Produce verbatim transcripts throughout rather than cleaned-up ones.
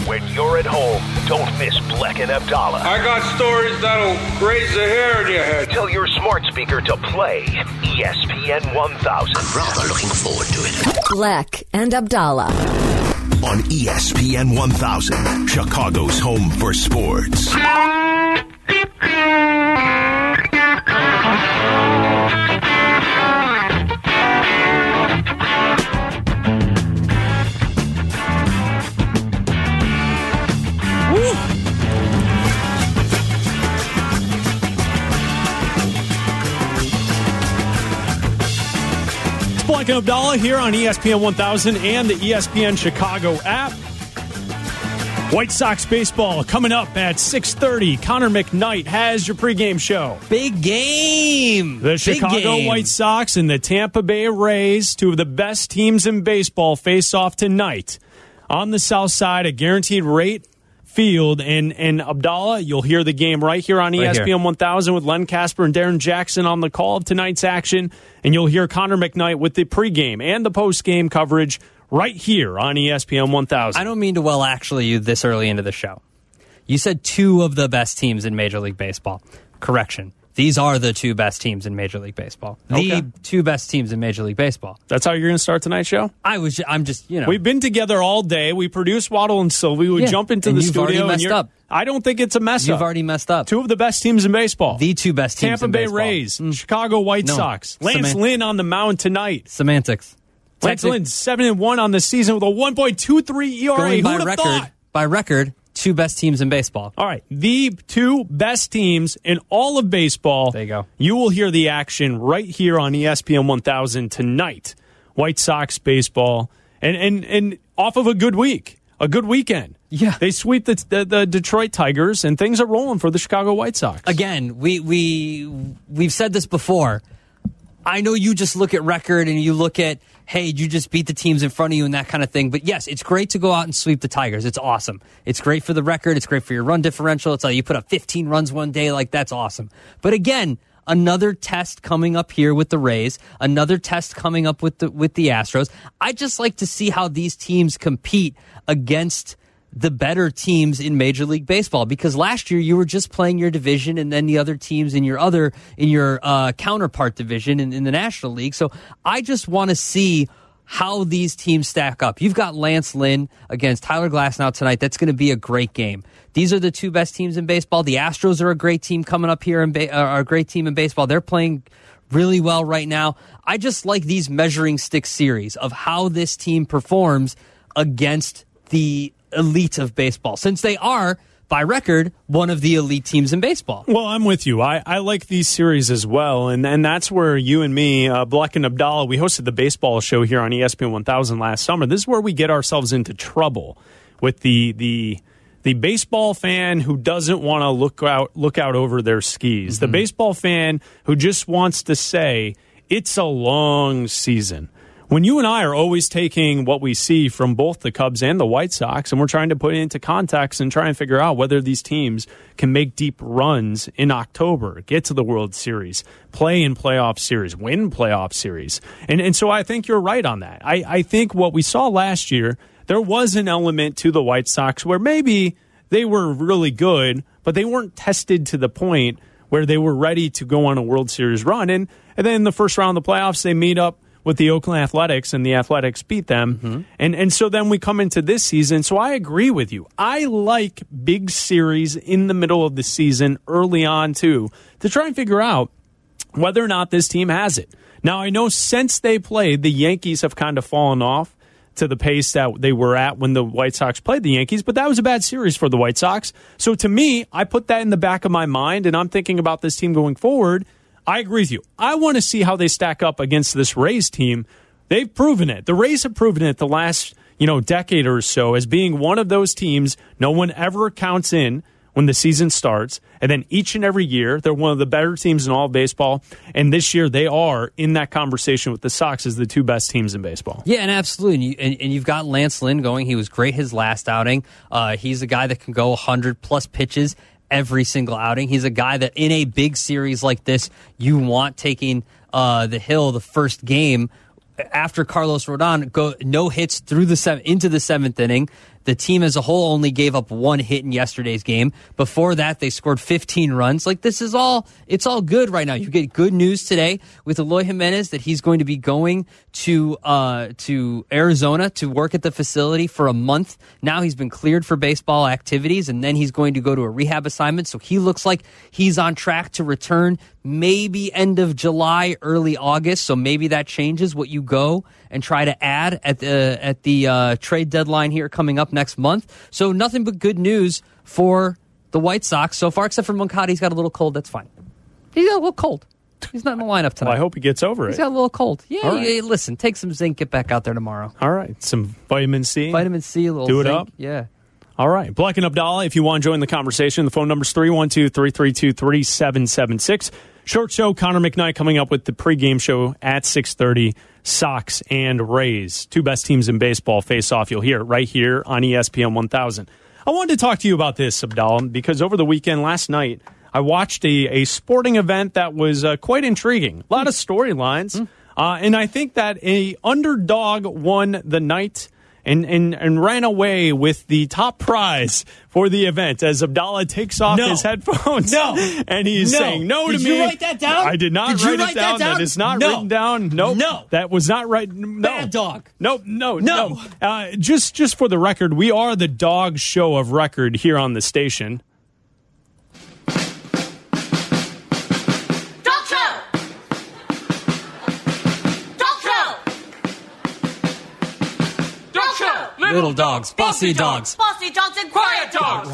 When you're at home, don't miss Bleck and Abdallah. I got stories that'll raise the hair in your head. Tell your smart speaker to play E S P N one thousand. I'm rather looking forward to it. Bleck and Abdallah. On E S P N one thousand, Chicago's home for sports. Bleck and Abdallah here on E S P N one thousand and the E S P N Chicago app. White Sox baseball coming up at six thirty. Connor McKnight has your pregame show. Big game. The Big Chicago game. White Sox and the Tampa Bay Rays, two of the best teams in baseball, face off tonight on the south side, a guaranteed rate field. And, and Abdallah, you'll hear the game right here on E S P N one thousand with Len Casper and Darren Jackson on the call of tonight's action. And you'll hear Connor McKnight with the pregame and the postgame coverage right here on E S P N one thousand. I don't mean to well actually you this early into the show. You said two of the best teams in Major League Baseball. Correction. These are the two best teams in Major League Baseball. The Okay. two best teams in Major League Baseball. That's how you're going to start tonight's show? I was. I'm just. You know. We've been together all day. We produce Waddle and Sylvie. We Yeah, jump into and the you've studio. already and messed you're- up. I don't think it's a mess You've up. already messed up. Two of the best teams in baseball. The two best teams Tampa in Bay baseball. Rays, Mm. Chicago White No. Sox. Lance Seman- Lynn on the mound tonight. Semantics. Lance Technic- Lynn seven and one on the season with a one point two three E R A. Going Who by would have record. thought? By record, two best teams in baseball. All right, the two best teams in all of baseball. There you go. You will hear the action right here on E S P N one thousand tonight. White Sox baseball, and and and off of a good week, a good weekend. Yeah. They sweep the, the the Detroit Tigers, and things are rolling for the Chicago White Sox. Again, we we we've said this before. I know you just look at record and you look at, hey, you just beat the teams in front of you and that kind of thing. But yes, it's great to go out and sweep the Tigers. It's awesome. It's great for the record. It's great for your run differential. It's like you put up fifteen runs one day. Like, that's awesome. But again, another test coming up here with the Rays, another test coming up with the with the Astros. I just like to see how these teams compete against the better teams in Major League Baseball, because last year you were just playing your division and then the other teams in your other in your uh, counterpart division in, in the National League. So I just want to see how these teams stack up. You've got Lance Lynn against Tyler Glasnow tonight. That's going to be a great game. These are the two best teams in baseball. The Astros are a great team coming up here, and ba- are a great team in baseball. They're playing really well right now. I just like these measuring stick series of how this team performs against the elite of baseball, since they are, by record, one of the elite teams in baseball. Well, I'm with you. I, I like these series as well, and, and that's where you and me, uh, Bleck and Abdallah, we hosted the baseball show here on E S P N one thousand last summer. This is where we get ourselves into trouble with the the the baseball fan who doesn't want to look out look out over their skis. Mm-hmm. The baseball fan who just wants to say, it's a long season. When you and I are always taking what we see from both the Cubs and the White Sox, and we're trying to put it into context and try and figure out whether these teams can make deep runs in October, get to the World Series, play in playoff series, win playoff series. And and so I think you're right on that. I, I think what we saw last year, there was an element to the White Sox where maybe they were really good, but they weren't tested to the point where they were ready to go on a World Series run. And, and then in the first round of the playoffs, they meet up with the Oakland Athletics, and the Athletics beat them. Mm-hmm. And and so then we come into this season. So I agree with you. I like big series in the middle of the season, early on, too, to try and figure out whether or not this team has it. Now, I know since they played, the Yankees have kind of fallen off to the pace that they were at when the White Sox played the Yankees, but that was a bad series for the White Sox. So to me, I put that in the back of my mind, and I'm thinking about this team going forward. I agree with you. I want to see how they stack up against this Rays team. They've proven it. The Rays have proven it the last, you know, decade or so as being one of those teams no one ever counts in when the season starts. And then each and every year, they're one of the better teams in all of baseball. And this year, they are in that conversation with the Sox as the two best teams in baseball. Yeah, and absolutely. And, you, and, and you've got Lance Lynn going. He was great his last outing. Uh, he's a guy that can go one hundred plus pitches every single outing. He's a guy that in a big series like this, you want taking uh, the hill the first game after Carlos Rodon go no hits through the seven, into the seventh inning. The team as a whole only gave up one hit in yesterday's game. Before that, they scored fifteen runs. Like, this is all, it's all good right now. You get good news today with Eloy Jimenez that he's going to be going to uh, to Arizona to work at the facility for a month. Now he's been cleared for baseball activities, and then he's going to go to a rehab assignment. So he looks like he's on track to return maybe end of July, early August. So maybe that changes what you go and try to add at the at the uh, trade deadline here coming up next month. So nothing but good news for the White Sox so far, except for Moncada. He's got a little cold. That's fine. He's got a little cold. He's not in the lineup tonight. Well, I hope he gets over He's it. got a little cold. Yeah, All right. yeah, listen, take some zinc, get back out there tomorrow. All right. Some vitamin C. Vitamin C, a little Do it zinc. up. Yeah. All right. Black and Abdallah, if you want to join the conversation, the phone number is three one two, three three two, three seven seven six. Short show, Connor McKnight coming up with the pregame show at six thirty. Sox and Rays. Two best teams in baseball face off. You'll hear it right here on E S P N one thousand. I wanted to talk to you about this, Abdallah, because over the weekend, last night, I watched a, a sporting event that was uh, quite intriguing. A lot of storylines. Mm. Uh, and I think that a underdog won the night and, and, and ran away with the top prize for the event as Abdallah takes off No. his headphones. No. And he's No. saying no Did to you me. write that down? I did not Did you write, write it that down. down? That is not No. written down. Nope. No. That was not right. No. Bad dog. No, no, No. no. Uh, just, just for the record, we are the dog show of record here on the station. Dog show! Dog show! Dog show! Little dogs, bossy dogs. Bossy dogs and quiet dogs!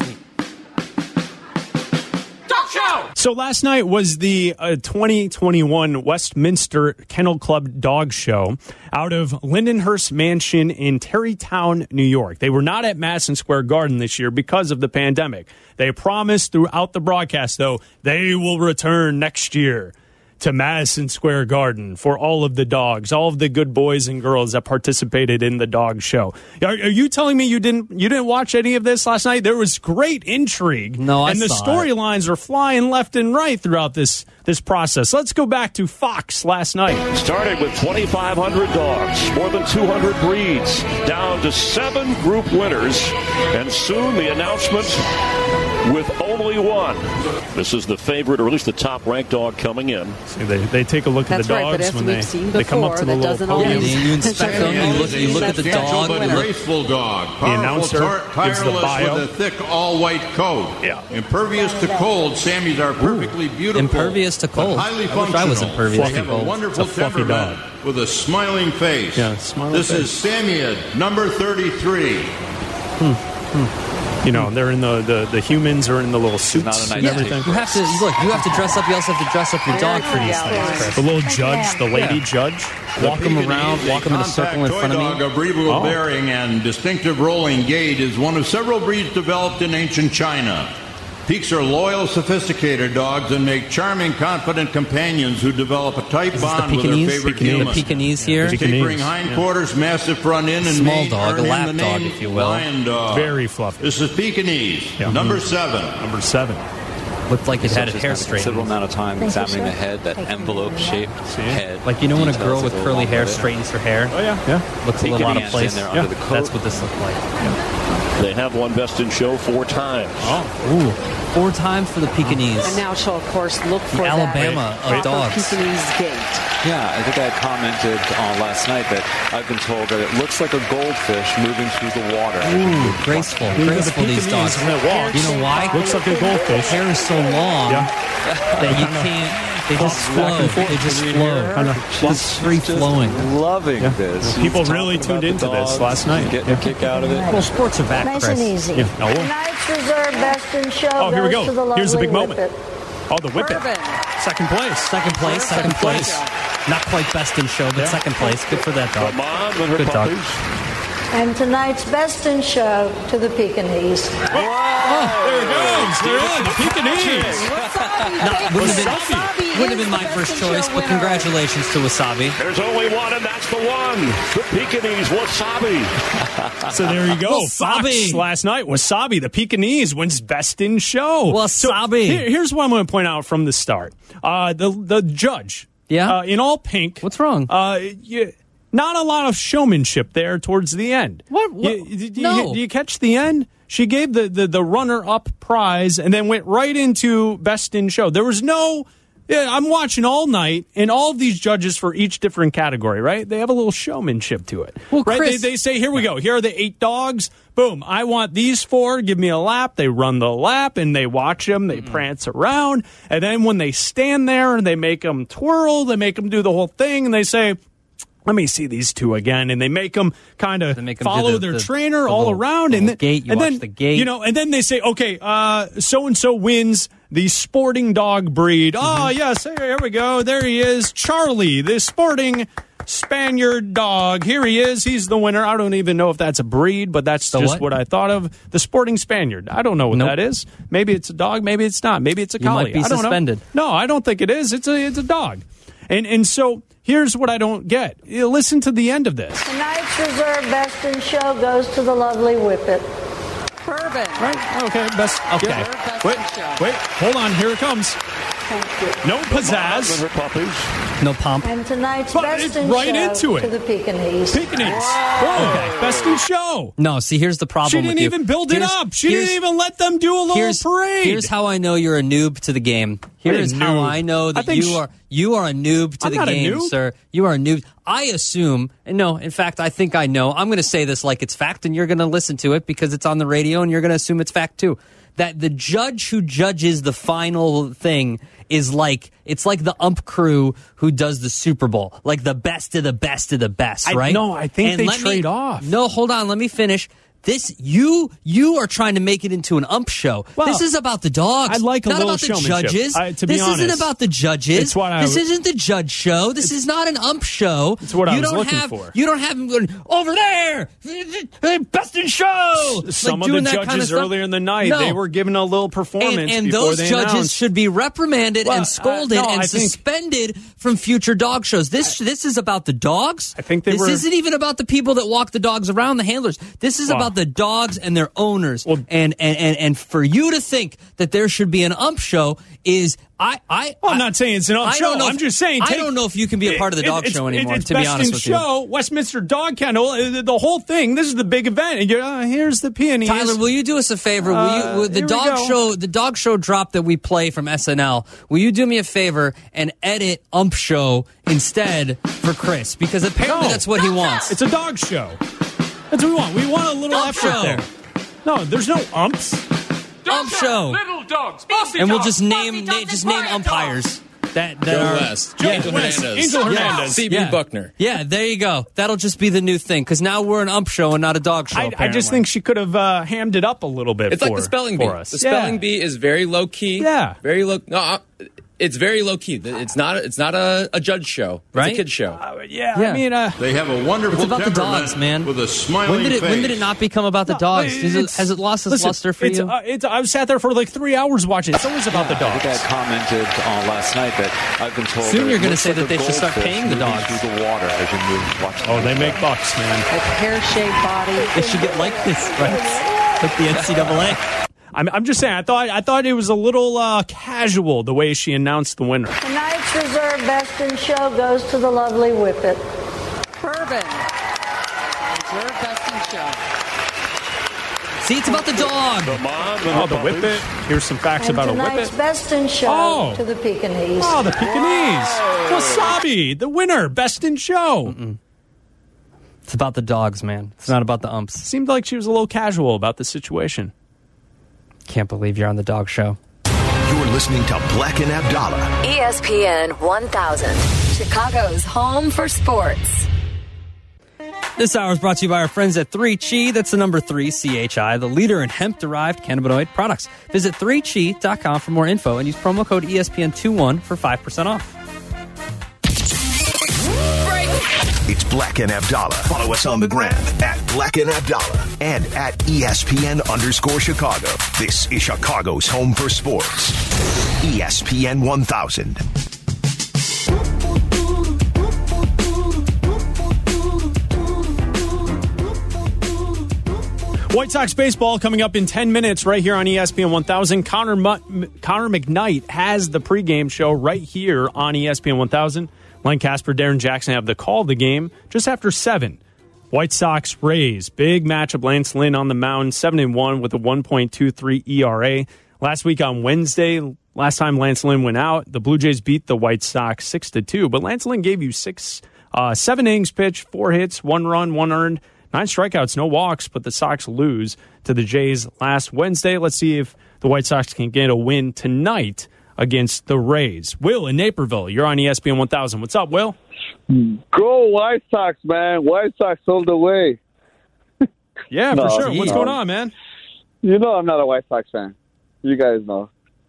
Dog show! So last night was the uh, twenty twenty-one Westminster Kennel Club Dog Show out of Lindenhurst Mansion in Tarrytown, New York. They were not at Madison Square Garden this year because of the pandemic. They promised throughout the broadcast, though, they will return next year to Madison Square Garden for all of the dogs, all of the good boys and girls that participated in the dog show. Are, are you telling me you didn't you didn't watch any of this last night? There was great intrigue. No, I and the saw it. storylines are flying left and right throughout this this process. Let's go back to Fox last night. Started with twenty-five hundred dogs, more than two hundred breeds, down to seven group winners, and soon the announcement with only one. This is the favorite, or at least the top-ranked dog coming in. See, they, they take a look That's at the right, but dogs as when we've they, seen they come up before, to the that little doesn't podium. always- Yeah, you inspect them, you look, you look at the dog. but you look- graceful dog. The announcer Powerful, gives the tireless bio. with a thick all-white coat. Yeah. Impervious to cold, Sammies are perfectly beautiful. Impervious to but cold. highly I wish I was functional. impervious They to have cold. a wonderful It's a fluffy temperament dog. with a smiling face. Yeah, smiling this face. is Samiad, number thirty-three. You know, they're in the, the, the humans are in the little suits Not a nice and everything. You have to look. You have to dress up. You also have to dress up your dog for these things, Chris. The little judge, the lady Yeah. judge. Walk them Pekinese, around, walk them in a circle in compact front of toy me. dog of breathable Oh. bearing and distinctive rolling gait is one of several breeds developed in ancient China. Peaks are loyal, sophisticated dogs and make charming, confident companions who develop a tight This is the bond with their Pekingese. favorite The human. Pekingese here. His Pekingese, tapering hindquarters, massive front end, and Small mane dog, earn a him lap the dog, name if you will. Lion dog. Very fluffy. This is Pekingese, Yeah. number seven. Number seven. Looked like it had She's its hair spent a considerable straightened. amount of time examining the head, that envelope-shaped head. Like, you know when a Details girl that with go curly along hair with it. straightens her hair? Oh, yeah. Yeah. Looks a little out of Pekingese place. in there Yeah. under the coat. That's what this looked like. They have won Best in Show four times. Oh, ooh. Four times for the Pekingese. And now she'll, of course, look for The that. Alabama Wait, of for dogs. Pekingese gait. Yeah, I think I had commented on last night that I've been told that it looks like a goldfish moving through the water. Ooh, graceful. These are the Graceful, these Pekingese dogs. when it walks. You know why? Looks like a goldfish. Hair is so long Yeah. that you can't. They just Back flow. and forth. They just flow. Kind of Just free flowing. Loving Yeah. this. People She's really talking tuned about the into this dogs, last night. Getting a kick out of it. Well, sports are back, Nice Chris. and easy. Yeah. Oh, well. Tonight's reserve best in show Oh, here we goes go. to the Here's the lovely big moment. Whippet. Oh, the whippet. Bourbon. Second place. Second place. Second place. Not quite best in show, but Yeah. second place. Good for that dog. Come on with her Good dog. puppies. And tonight's best in show to the Pekingese. Oh, there it goes. There it is. The Pekingese. Not, wouldn't, have been, wouldn't have been my first choice, but congratulations to Wasabi. There's only one, and that's the one. The Pekingese Wasabi. So there you go. Wasabi. Fox last night. Wasabi, the Pekingese, wins Best in Show. Wasabi. So here- here's what I'm going to point out from the start. Uh, the the judge. Yeah? Uh, in all pink. What's wrong? Uh, you, Not a lot of showmanship there towards the end. What? what? You, did you, no. Do you catch the end? She gave the, the, the runner-up prize and then went right into Best in Show. There was no... Yeah, I'm watching all night, and all of these judges for each different category, right? They have a little showmanship to it. Well, right? Chris, they, they say, here we go. Here are the eight dogs. Boom. I want these four. Give me a lap. They run the lap, and they watch them. They mm-hmm. prance around. And then when they stand there and they make them twirl, they make them do the whole thing, and they say, let me see these two again, and they make them kind of follow the, their the, trainer the all little, around, and then gate. You and watch then the gate, you know, and then they say, okay, uh, so and so wins the sporting dog breed. Mm-hmm. Oh yes, here we go. There he is, Charlie, the sporting Spaniard dog. Here he is. He's the winner. I don't even know if that's a breed, but that's the just what? what I thought of. The sporting Spaniard. I don't know what nope. that is. Maybe it's a dog. Maybe it's not. Maybe it's a you collie. might be I don't suspended. know. No, I don't think it is. It's a it's a dog, and and so. Here's what I don't get. You listen to the end of this. Tonight's reserve Best in Show goes to the lovely Whippet. Bourbon. Right? Okay. Best. Okay. Yeah. Wait. Wait. Hold on. Here it comes. No pizzazz. No pomp. And tonight's But Best it's in right Show into it. to the Pekingese. Pekingese. Okay. Best in Show. No, see, here's the problem She with didn't you. even build it Here's- up. She here's- didn't even let them do a little here's, parade. Here's how I know you're a noob to the game. Here's a how noob. I know I that think you sh- are you are a noob to I'm the not a game, noob. sir. You are a noob. I assume, and no, in fact, I think I know. I'm going to say this like it's fact, and you're going to listen to it because it's on the radio, and you're going to assume it's fact too. That the judge who judges the final thing is like, it's like the ump crew who does the Super Bowl, like the best of the best of the best, I- right? no, I think And they let me- trade off. No, hold on, let me finish. This you you are trying to make it into an ump show. Well, this is about the dogs. I like a not little about the showmanship. judges. I- to be this isn't honest, about the judges. it's what I this w- isn't the judge show. This is not an ump show. It's what you I was don't looking have, for. You don't have him going over there. Best in show. Some like of the doing that judges kind of stuff. earlier in the night, No. they were giving a little performance And, and before those they judges announced. should be reprimanded Well, and scolded uh, no, and I think- suspended from future dog shows. This this is about the dogs. I think they this were- isn't even about the people that walk the dogs around, the handlers. This is Wow. about the dogs and their owners. Well- and, and and and for you to think that there should be an ump show is I I Well, I'm I- not saying it's an ump I don't show. know I'm if- just saying. I take- don't know if you can be a part of the It- dog it's- show it- anymore. It's to be Best honest in with you. Show, Westminster Dog Kennel, uh, the, the whole thing. This is the big event, and you're uh, here's the peonies. Tyler, will you do us a favor? Will Uh, you will the here we dog go. show the dog show drop that we play from S N L? Will you do me a favor and edit ump show instead for Chris? Because apparently No. that's what he wants. It's a dog show. That's what we want. We want a little Ump effort show. there. No, there's no umps. Ump show. Little dogs. Bossy And we'll dogs, just bossy name dogs, na- just and name quiet umpires dogs. that that Joe are West, Joe Angel West, Hernandez, Angel Hernandez. C B Yeah. Buckner. Yeah, there you go. That'll just be the new thing because now we're an ump show and not a dog show. I, I just apparently. think she could have uh, hammed it up a little bit. It's for, like the spelling bee. for us. The spelling Yeah. bee is very low key. Yeah. very low. No, uh, it's very low key. It's not. It's not a, a judge show. It's Right? a kid show. Uh, yeah, Yeah. I mean, uh, They have a wonderful It's about the temperament dogs, man. with a smiling when did it face. when did it not become about the dogs? Is it, it's- has it lost its listen, luster for it's, you? Uh, it's, I sat there for like three hours watching. It's always about the I dogs. think I commented on last night that I've been told. Soon that you're it gonna looks say like that a they should start goldfish paying the moving dogs. through the water as you move. Watch Oh, they make bucks, man. A pear-shaped body. They should get like this, right? Like the N C double A. I'm, I'm just saying. I thought I thought it was a little uh, casual the way she announced the winner. Tonight's reserve Best in Show goes to the lovely Whippet. Bourbon. Reserve Best in Show. See, it's about the dog. The mom and Oh, the the whippet. Here's some facts And about a tonight's whippet. Best in Show Oh. to the Pekingese. Oh, the Pekingese. Wasabi, the winner, Best in Show. Mm-mm. It's about the dogs, man. It's not about the umps. Seemed like she was a little casual about the situation. Can't believe you're on the dog show. You're listening to Black and Abdallah. E S P N one thousand, Chicago's home for sports. This hour is brought to you by our friends at three Chi. That's the number three, C H I, the leader in hemp-derived cannabinoid products. Visit three chi dot com for more info and use promo code E S P N twenty-one for five percent off. It's Black and Abdallah. Follow us on the gram at Black and Abdallah and at E S P N underscore Chicago. This is Chicago's home for sports. E S P N one thousand. White Sox baseball coming up in ten minutes right here on E S P N one thousand. Connor, Mu- Connor McKnight has the pregame show right here on E S P N one thousand. Len Casper, Darren Jackson have the call of the game just after seven. White Sox, Rays, big matchup. Lance Lynn on the mound, seven and one with a one point two three E R A. Last week on Wednesday, last time Lance Lynn went out, the Blue Jays beat the White Sox six to two. But Lance Lynn gave you six, uh, seven innings pitched, four hits, one run, one earned, nine strikeouts, no walks. But the Sox lose to the Jays last Wednesday. Let's see if the White Sox can get a win tonight against the Rays. Will in Naperville, you're on E S P N one thousand. What's up, Will? Go White Sox, man. White Sox all the way. Yeah, no, for sure. What's no. going on, man? You know I'm not a White Sox fan. You guys know.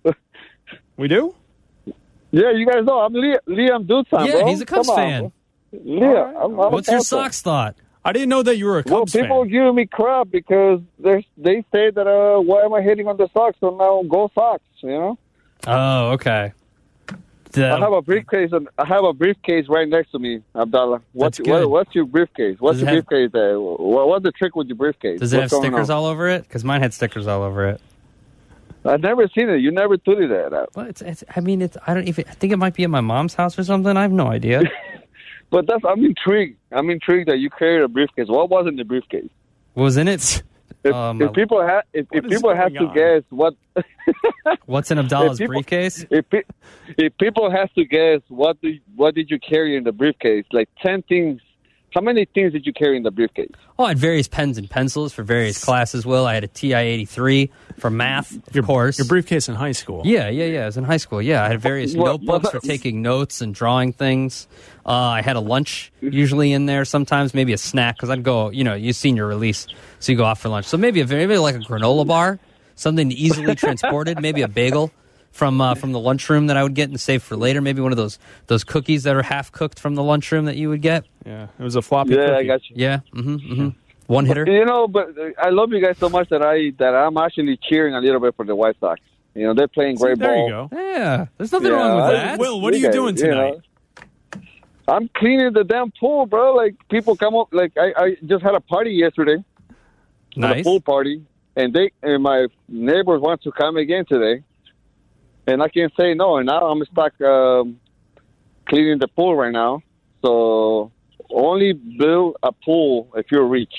We do? Yeah, you guys know. I'm Liam, Liam Dutton, Yeah, bro. he's a Cubs Come on, fan. bro. Liam, I'm, I'm What's a your Cubs fan. Sox thought? I didn't know that you were a Well, Cubs people fan. giving me crap because they they say that uh, why am I hitting on the Sox? So now go Sox, you know. Oh, okay. The, I have a briefcase. And I have a briefcase right next to me, Abdallah. What's That's good. what, what's your briefcase? What's Does your it have- briefcase there? What, what's the trick with your briefcase? does it What's have going stickers on? all over it? Because mine had stickers all over it. I've never seen it. You never told me that. Well, it's, it's. I mean, it's. I don't even. I think it might be at my mom's house or something. I have no idea. But that's. I'm intrigued. I'm intrigued that you carried a briefcase. What was in the briefcase? What was in it? If, Um, if people have, if, if what is people have going to on? guess what, What's in Abdallah's If people- briefcase? if pe- if people have to guess what do, what did you carry in the briefcase? Like ten things. How many things did you carry in the briefcase? Oh, I had various pens and pencils for various classes. Will I had a T I eighty-three for math, of Your, course. your briefcase in high school. Yeah, yeah, yeah. I was in high school. Yeah, I had various What- notebooks what- for taking notes and drawing things. Uh, I had a lunch usually in there. Sometimes maybe a snack because I'd go. You know, you senior release, so you go off for lunch. So maybe a maybe like a granola bar, something easily transported. Maybe a bagel from uh, from the lunchroom that I would get and save for later. Maybe one of those those cookies that are half cooked from the lunchroom that you would get. Yeah, it was a floppy Yeah, cookie. I got you. Yeah, mm-hmm, mm-hmm. One hitter. You know, but uh, I love you guys so much that I that I'm actually cheering a little bit for the White Sox. You know, they're playing See, great there ball. you go. Yeah, there's nothing Yeah, wrong with I- that. Will, what are you guys, doing you know. tonight? I'm cleaning the damn pool, bro. Like people come up. Like I, I just had a party yesterday. Nice. A pool party, and they and my neighbors want to come again today, and I can't say no. And now I'm stuck um, cleaning the pool right now. So only build a pool if you're rich.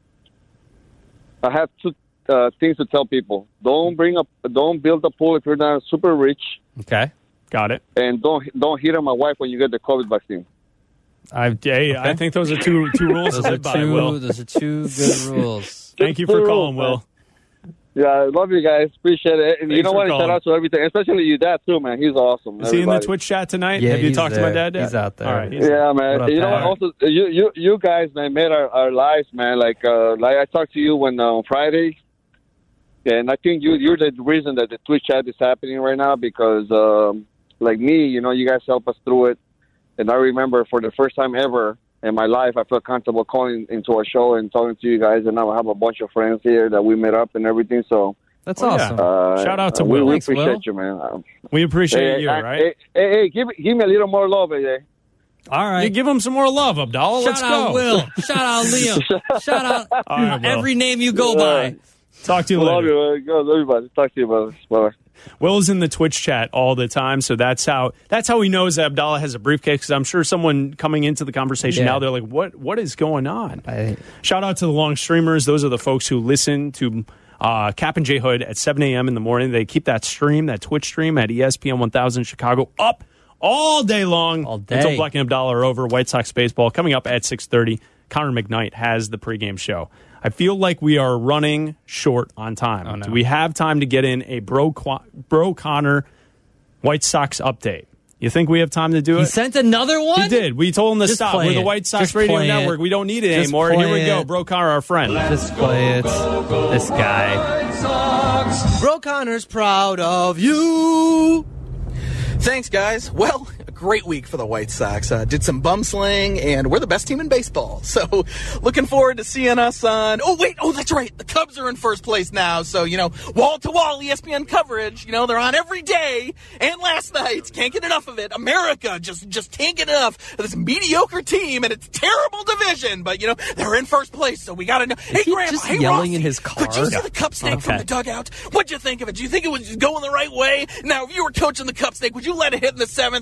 I have two uh, things to tell people: don't bring up, don't build a pool if you're not super rich, Okay. Got it. and don't don't hit on my wife when you get the COVID vaccine. I, hey, I think those are two two rules Those to are live by, two. Will. Those are two good rules. Thank you for Two calling, rules, Will. Yeah, I love you guys. Appreciate it. And you Thanks know for what? Shout calling. out to everything, especially your dad too, man. He's awesome. Is he in the everybody. Twitch chat tonight? Yeah, Have you he's talked to my there. dad yet? He's out there. All right. he's Yeah, there. man. What up, You know, Pat? also you you you guys, man, made our, our lives, man. Like uh, like I talked to you when uh, on Friday, and I think you you're the reason that the Twitch chat is happening right now because, um, like me, you know, you guys help us through it. And I remember for the first time ever in my life, I felt comfortable calling into a show and talking to you guys. And now I have a bunch of friends here that we met up and everything. So That's Oh, yeah. awesome. uh, Shout out to we, Will. we Thanks, appreciate Will. you, man. Um, We appreciate hey, you, I- right? Hey, hey, hey, give give me a little more love, eh? All You right. give him some more love, Abdallah. Shout Let's out go. Will. Shout out Liam. Shout out All right, Will. every name you go by. Talk to you Love later. you, man. Go, everybody. Talk to you, brother. Bye. Will is in the Twitch chat all the time, so that's how that's how he knows that Abdallah has a briefcase. Because I'm sure someone coming into the conversation Yeah. now, they're like, "What? What is going on?" I- Shout out to the long streamers. Those are the folks who listen to uh, Cap and J Hood at seven a.m. in the morning. They keep that stream, that Twitch stream at E S P N one thousand Chicago up all day long All day. until Black and Abdallah are over. White Sox baseball coming up at six thirty. Connor McKnight has the pregame show. I feel like we are running short on time. Oh, no. Do we have time to get in a Bro, Qu- Bro Connor White Sox update? You think we have time to do He it? sent another one? He did. We told him to Just stop. play We're the it. White Sox Just Radio play it. Network. We don't need it Just anymore. Here play we go. it. Bro Connor, our friend. Just play it. This guy. Bro Connor's proud of you. Thanks, guys. Well, a great week for the White Sox. Uh, did some bum sling, and we're the best team in baseball. So, looking forward to seeing us on. Oh, wait. Oh, that's right. The Cubs are in first place now. So, you know, wall to wall E S P N coverage. You know, they're on every day. And last night, can't get enough of it. America just just can't get enough of this mediocre team and its terrible division. But, you know, they're in first place. So, we got to know. Hey, he Grandma. just Hey, yelling Rossi, in his car? Did you see the Cup snake from Okay. the dugout? What'd you think of it? Do you think it was going the right way? Now, if you were coaching the Cup snake, would you let it hit in the seventh or, or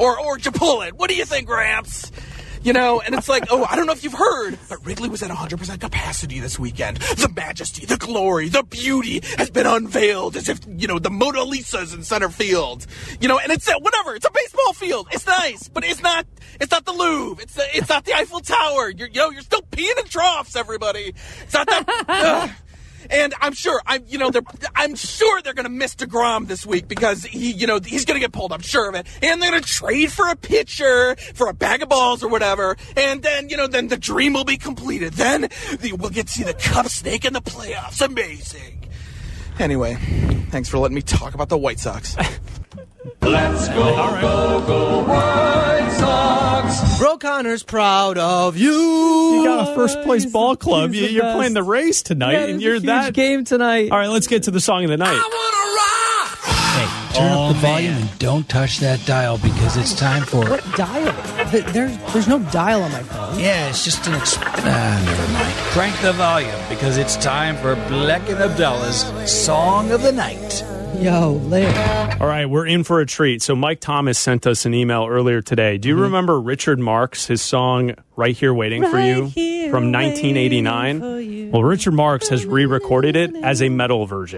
Or, or did you pull it? What do you think, Gramps? You know, and it's like, oh, I don't know if you've heard, but Wrigley was at one hundred percent capacity this weekend. The majesty, the glory, the beauty has been unveiled as if, you know, the Mona Lisa's in center field. You know, and it's, uh, whatever, it's a baseball field. It's nice, but it's not, it's not the Louvre. It's, the, it's not the Eiffel Tower. You're, you know, you're still peeing in troughs, everybody. It's not that, uh, and I'm sure, I'm, you know, they're, I'm sure they're going to miss DeGrom this week because he, you know, he's going to get pulled. I'm sure of it. And they're going to trade for a pitcher, for a bag of balls or whatever. And then, you know, then the dream will be completed. Then the, we'll get to see the Cubs snake in the playoffs. Amazing. Anyway, thanks for letting me talk about the White Sox. Let's go, right. go, go, White Sox. Bro Connor's proud of you. You got a first place ball club. You, you're playing the Rays tonight, yeah, and you're a huge that game tonight. All right, let's get to the song of the night. Hey, turn oh, up the volume man. and don't touch that dial because it's time for. What dial? There's there's no dial on my phone. Yeah, it's just an. Exp- ah, never mind. Crank the volume because it's time for Black and Abdallah's Song of the Night. Yo, later. All right, we're in for a treat. So Mike Thomas sent us an email earlier today. Do you mm-hmm. remember Richard Marx, his song Right Here Waiting right for You here, from nineteen eighty-nine? Well, Richard Marx has re-recorded it as a metal version.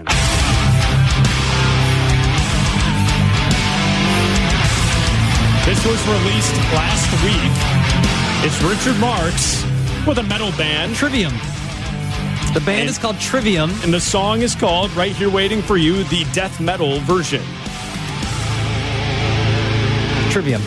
This was released last week. It's Richard Marx with a metal band. Trivium. The band and, is called Trivium. And the song is called Right Here Waiting for You, the death metal version. Trivium.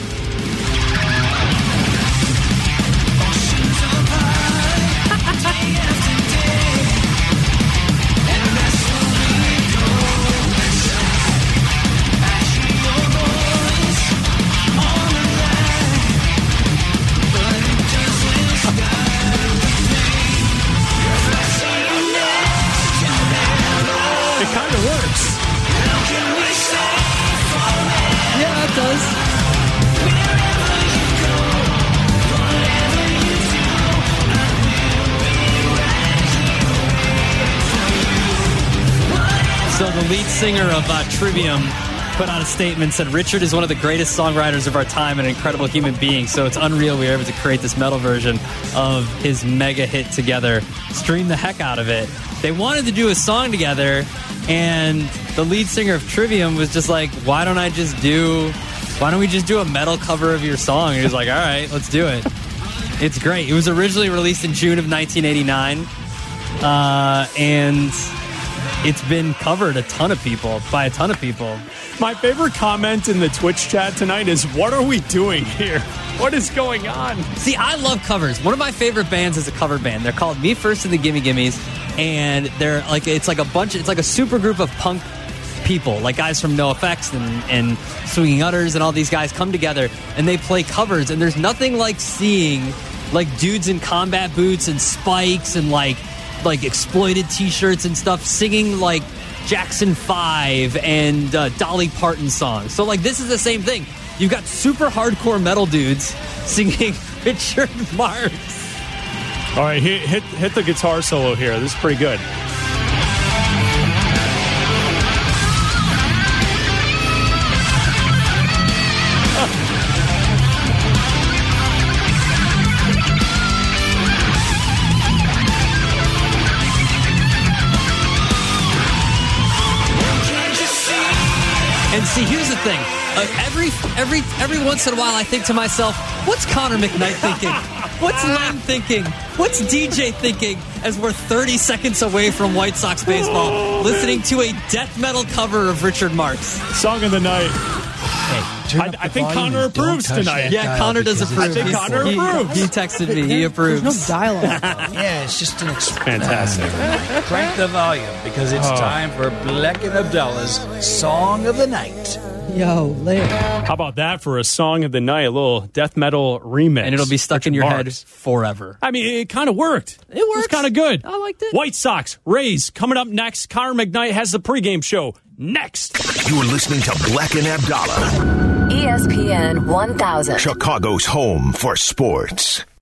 So the lead singer of uh, Trivium put out a statement, said Richard is one of the greatest songwriters of our time and an incredible human being. So it's unreal we were able to create this metal version of his mega hit together. Stream the heck out of it. They wanted to do a song together, and the lead singer of Trivium was just like, why don't I just do, why don't we just do a metal cover of your song? And he was like, all right, let's do it. It's great. It was originally released in June of nineteen eighty-nine, uh, and it's been covered a ton of people, by a ton of people. My favorite comment in the Twitch chat tonight is, what are we doing here? What is going on? See, I love covers. One of my favorite bands is a cover band. They're called Me First and the Gimme Gimmes, and they're like, it's like a bunch, it's like a super group of punk people, like guys from NoFX and, and Swinging Utters and all these guys come together and they play covers, and there's nothing like seeing like dudes in combat boots and spikes and like like exploited t-shirts and stuff singing like Jackson five and uh, Dolly Parton songs. So like this is the same thing. You've got super hardcore metal dudes singing Richard Marx. All right, hit, hit hit the guitar solo here. This is pretty good. And see, here's the thing. Uh, every every every once in a while, I think to myself, what's Connor McKnight thinking? What's Len thinking? What's D J thinking as we're thirty seconds away from White Sox baseball, listening to a death metal cover of Richard Marx? Song of the night. Hey, I, I think Connor approves tonight. Yeah, Connor does approve. I think He's, Connor he, approves. He texted me. He approves. There's no dial on my phone. Yeah, it's just an exp- Fantastic. Ah, crank the volume because it's oh. time for Black and Abdallah's Song of the Night. Yo, later. How about that for a song of the night? A little death metal remix. And it'll be stuck Richard in your Marx. head forever. I mean, it kind of worked. It works. It was kind of good. I liked it. White Sox, Rays, coming up next. Connor McKnight has the pregame show next. You're listening to Black and Abdallah, E S P N one thousand. Chicago's home for sports.